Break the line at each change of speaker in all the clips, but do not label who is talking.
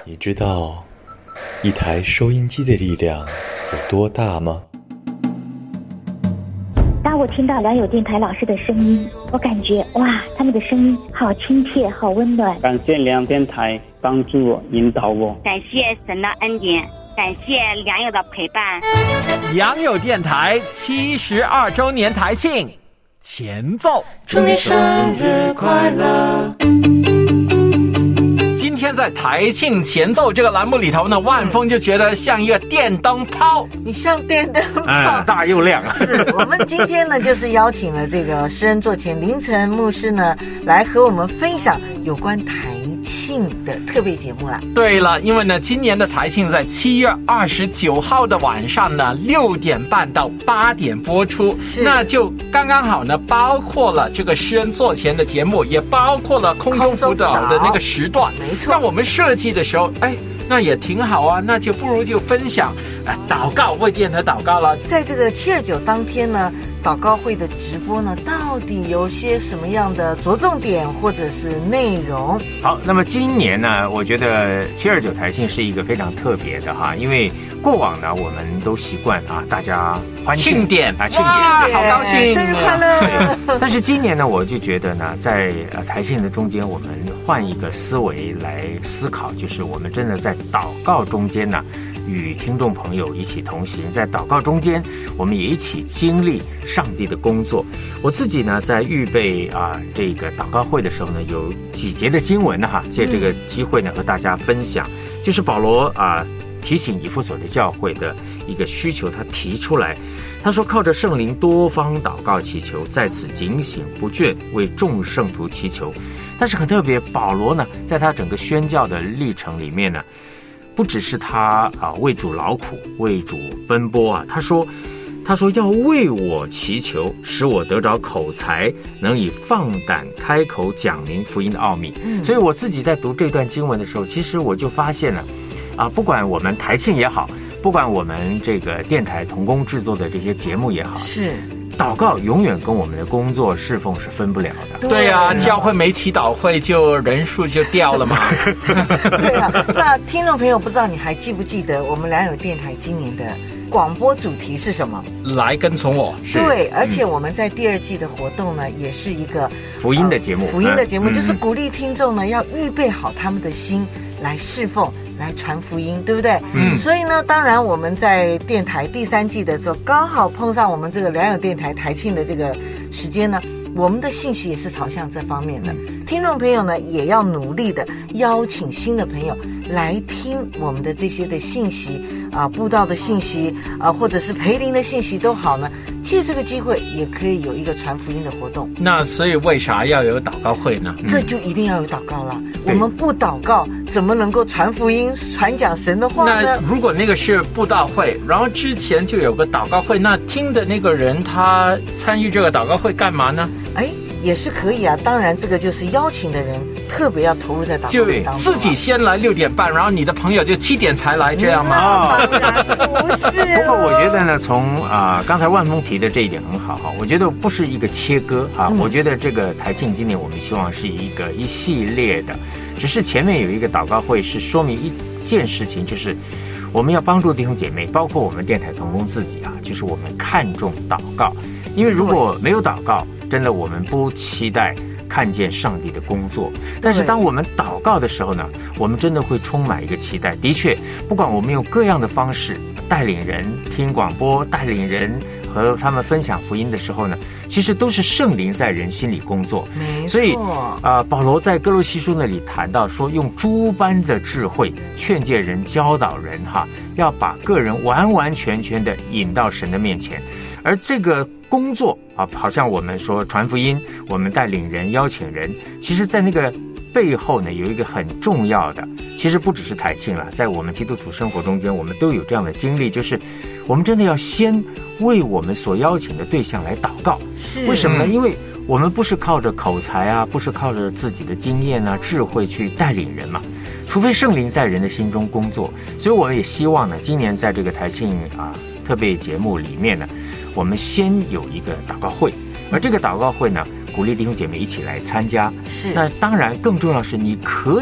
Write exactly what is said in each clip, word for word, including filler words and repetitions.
你知道一台收音机的力量有多大吗？
当我听到良友电台老师的声音，我感觉哇，他们的声音好亲切，好温暖。
感谢良友电台帮助我、引导我，
感谢神的恩典，感谢良友的陪伴。
良友电台七十二周年台庆前奏，
祝你生日快乐！
今天在台庆前奏这个栏目里头呢，万峰就觉得像一个电灯泡。
你像电灯泡，
嗯，大又亮啊！
是我们今天呢，就是邀请了这个施恩座前凌晨牧师呢，来和我们分享有关台庆的特别节目啦。
对了，因为呢，今年的台庆在七月二十九号的晚上呢，六点半到八点播出，那就刚刚好呢，包括了这个施恩座前的节目，也包括了空中辅导的那个时段。
没错，
那我们设计的时候，哎，那也挺好啊，那就不如就分享，哎，祷告，为电台祷告了。
在这个七二九当天呢，祷告会的直播呢，到底有些什么样的着重点或者是内容？
好，那么今年呢，我觉得七二九台庆是一个非常特别的哈，因为过往呢，我们都习惯啊，大家欢庆
庆典
啊，庆典，
好高兴，
生日快乐！
但是今年呢，我就觉得呢，在呃台庆的中间，我们换一个思维来思考，就是我们真的在祷告中间呢，与听众朋友一起同行，在祷告中间，我们也一起经历上帝的工作。我自己呢，在预备啊这个祷告会的时候呢，有几节的经文呢，哈，借这个机会呢，和大家分享，就是保罗啊提醒以弗所的教会的一个需求，他提出来，他说靠着圣灵多方祷告祈求，在此警醒不倦，为众圣徒祈求。但是很特别，保罗呢，在他整个宣教的历程里面呢，不只是他啊为主劳苦，为主奔波啊，他说他说要为我祈求，使我得着口才，能以放胆开口讲明福音的奥秘。嗯，所以我自己在读这段经文的时候，其实我就发现了啊，不管我们台庆也好，不管我们这个电台同工制作的这些节目也好，
是
祷告永远跟我们的工作侍奉是分不了的。
对啊，教会没祈祷会就人数就掉了嘛。
对啊，那听众朋友，不知道你还记不记得我们良友电台今年的广播主题是什么？
来跟从我。
对，而且我们在第二季的活动呢，也是一个
福音的节目，
呃、福音的节目、
嗯、
就是鼓励听众呢要预备好他们的心来侍奉。来传福音，对不对？嗯，所以呢，当然我们在电台第三季的时候，刚好碰上我们这个良友电台台庆的这个时间呢，我们的信息也是朝向这方面的。听众朋友呢，也要努力的邀请新的朋友来听我们的这些的信息啊，布道的信息啊，或者是培灵的信息都好呢。借这个机会也可以有一个传福音的活动。
那所以为啥要有祷告会呢？
这就一定要有祷告了。我们不祷告，怎么能够传福音、传讲神的话呢？
那如果那个是布道会，然后之前就有个祷告会，那听的那个人他参与这个祷告会干嘛呢？
哎，也是可以啊。当然，这个就是邀请的人特别要投入在祷告会当中。
就自己先来六点半，然后你的朋友就七点才来，这样吗？
嗯、当然不是。
不过我觉得呢，从啊、呃、刚才万峰提的这一点很好哈，我觉得不是一个切割啊、嗯，我觉得这个台庆今年我们希望是一个一系列的，只是前面有一个祷告会是说明一件事情，就是我们要帮助弟兄姐妹，包括我们电台同工自己啊，就是我们看重祷告，因为如果没有祷告，真的我们不期待看见上帝的工作。但是当我们祷告的时候呢，我们真的会充满一个期待。的确，不管我们用各样的方式带领人听广播，带领人和他们分享福音的时候呢，其实都是圣灵在人心里工作。
没错。
所以啊、呃，保罗在哥罗西书那里谈到说，用诸般的智慧劝诫人、教导人哈，要把个人完完全全的引到神的面前。而这个工作啊，好像我们说传福音，我们带领人、邀请人，其实在那个背后呢，有一个很重要的，其实不只是台庆了，在我们基督徒生活中间，我们都有这样的经历，就是我们真的要先为我们所邀请的对象来祷告。为什么呢？因为我们不是靠着口才啊，不是靠着自己的经验啊、智慧去带领人嘛，除非圣灵在人的心中工作。所以我们也希望呢，今年在这个台庆啊特别节目里面呢，我们先有一个祷告会，而这个祷告会呢，鼓励弟兄姐妹一起来参加。
是。
那当然更重要是，你可以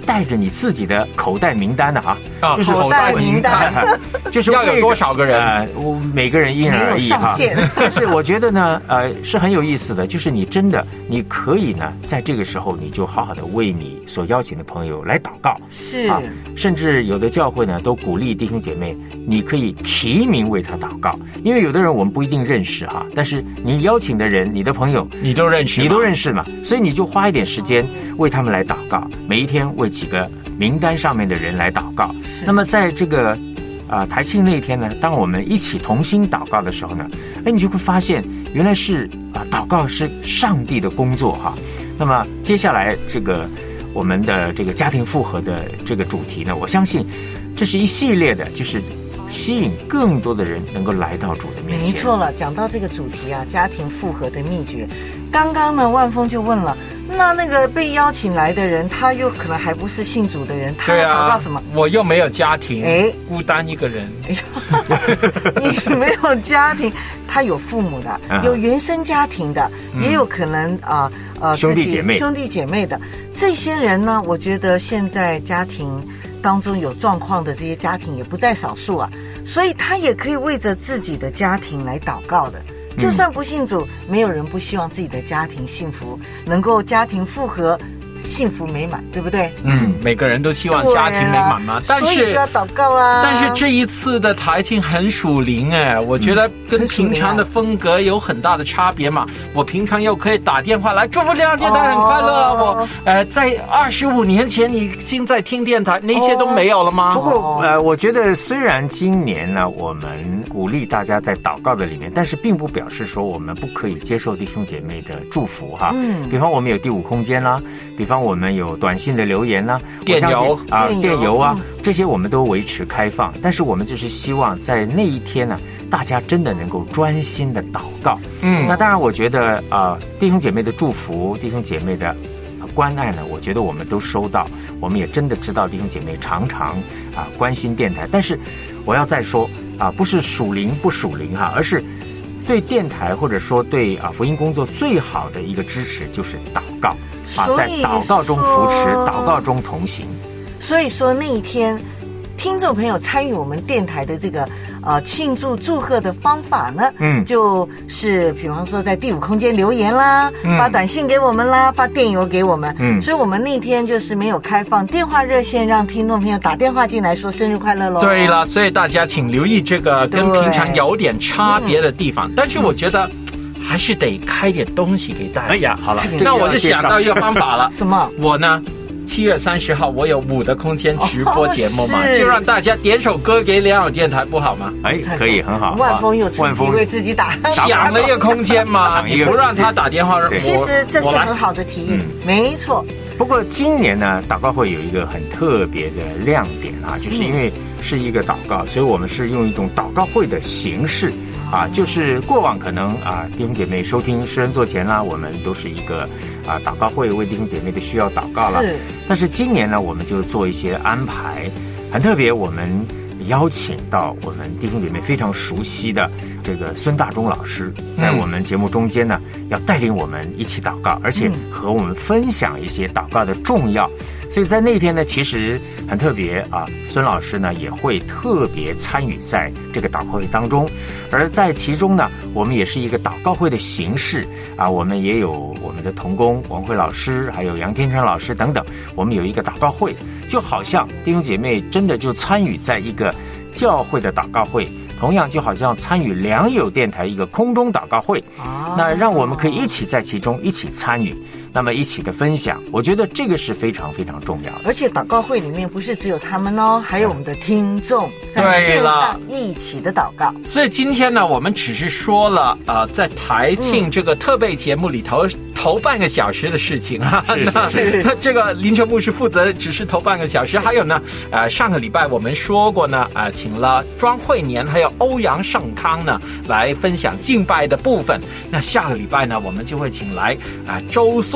带着你自己的口袋名单的啊，
啊
就是
口袋名单，
就是
要有多少个人？
呃，我每个人因人而异哈。但是我觉得呢，呃，是很有意思的，就是你真的你可以呢，在这个时候你就好好的为你所邀请的朋友来祷告，
是
啊，甚至有的教会呢都鼓励弟兄姐妹，你可以提名为他祷告，因为有的人我们不一定认识哈，但是你邀请的人，你的朋友，
你都认识，
你都认识嘛，所以你就花一点时间为他们来祷告，每一天为几个名单上面的人来祷告。那么在这个啊、呃、台庆那一天呢，当我们一起同心祷告的时候呢，哎，你就会发现原来是啊、呃、祷告是上帝的工作哈。那么接下来这个我们的这个家庭复合的这个主题呢，我相信这是一系列的，就是吸引更多的人能够来到主的面前。
没错了，讲到这个主题啊，家庭复合的秘诀，刚刚呢万峰就问了，那那个被邀请来的人，他又可能还不是信主的人，他要祷告什么？
我又没有家庭，
哎，
孤单一个人。
你没有家庭，他有父母的，有原生家庭的，嗯、也有可能啊呃, 呃
兄弟姐妹
兄弟姐妹的这些人呢，我觉得现在家庭当中有状况的这些家庭也不在少数啊，所以他也可以为着自己的家庭来祷告的。就算不信主，嗯、没有人不希望自己的家庭幸福，能够家庭复合，幸福美满，对不对？
嗯，每个人都希望家庭美满嘛。但是
所以就要祷告啦。
但是这一次的台庆很属灵哎，我觉得跟平常的风格有很大的差别嘛。我平常又可以打电话来祝福亮阳电台很快乐，哦、我呃在二十五年前已经在听电台，那些都没有了吗？
不过呃，我觉得虽然今年呢，我们鼓励大家在祷告的里面，但是并不表示说我们不可以接受弟兄姐妹的祝福哈。嗯，比方我们有第五空间啦，比方我们有短信的留言啦，
电邮
啊，电邮啊，这些我们都维持开放。但是我们就是希望在那一天呢，大家真的能够专心的祷告。嗯，那当然，我觉得啊、呃，弟兄姐妹的祝福，弟兄姐妹的关爱呢，我觉得我们都收到，我们也真的知道弟兄姐妹常常啊关心电台。但是我要再说啊，不是属灵不属灵哈，而是对电台或者说对啊福音工作最好的一个支持就是祷告啊，在祷告中扶持，祷告中同行。
所以说那一天，听众朋友参与我们电台的这个呃庆祝祝贺的方法呢，嗯，就是比方说在第五空间留言啦，嗯、发短信给我们啦，发电邮给我们，嗯，所以我们那天就是没有开放电话热线，让听众朋友打电话进来说生日快乐喽。
对了，所以大家请留意这个跟平常有点差别的地方，但是我觉得还是得开点东西给大家。
好了，
那我就想到一个方法了，
什么？
我呢？七月三十号，我有五的空间直播节目嘛，
哦、
就让大家点首歌给良友电台，不好吗？
哎，可以，很好。
万峰有趁机为自己打
抢了一个空间嘛，你不让他打电话，
其实这是很好的提议，嗯、没错。
不过今年呢，祷告会有一个很特别的亮点啊，就是因为是一个祷告，所以我们是用一种祷告会的形式。啊，就是过往可能啊，弟兄姐妹收听诗人座前啦，我们都是一个啊祷告会，为弟兄姐妹的需要祷告啦。是。但是今年呢，我们就做一些安排，很特别，我们邀请到我们弟兄姐妹非常熟悉的这个孙大中老师，在我们节目中间呢，嗯、要带领我们一起祷告，而且和我们分享一些祷告的重要。所以在那天呢，其实很特别啊，孙老师呢也会特别参与在这个祷告会当中，而在其中呢，我们也是一个祷告会的形式啊，我们也有我们的同工王慧老师，还有杨天成老师等等，我们有一个祷告会，就好像弟兄姐妹真的就参与在一个教会的祷告会，同样就好像参与良友电台一个空中祷告会，啊、那让我们可以一起在其中一起参与，那么一起的分享，我觉得这个是非常非常重要的。
而且祷告会里面不是只有他们哦，还有我们的听众在线上一起的祷告。
所以今天呢，我们只是说了呃，在台庆这个特备节目里头、嗯、头半个小时的事情啊，
是是是
那这个林成牧师负责只是头半个小时。还有呢，呃，上个礼拜我们说过呢，呃，请了庄慧年还有欧阳盛康呢来分享敬拜的部分。那下个礼拜呢，我们就会请来啊、呃、周素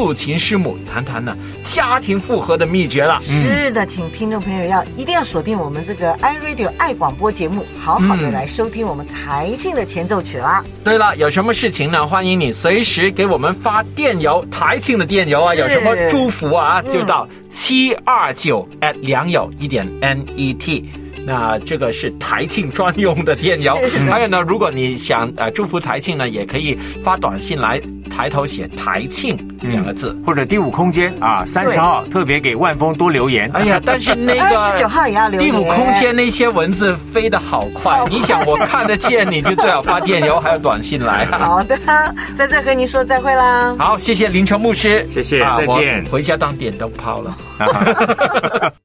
父亲师母谈谈呢家庭复合的秘诀了。
是的，请听众朋友要一定要锁定我们这个 iRadio 爱广播节目，好好的来收听我们台庆的前奏曲啦。
对了，有什么事情呢？欢迎你随时给我们发电邮，台庆的电邮啊，有什么祝福啊，就到七二九 at 良友一点 net。那这个是台庆专用的电邮。还有呢，如果你想呃祝福台庆呢，也可以发短信来，抬头写台庆两个字，
嗯、或者第五空间啊，三十号特别给万峰多留言。
哎呀，但是那个
二十九号也要留言。
第五空间那些文字飞得好快，你想我看得见，你就最好发电邮还有短信来。
好的，在这和您说再会啦。
好，谢谢林成牧师，
谢谢，啊、再见。
回家当电灯泡了。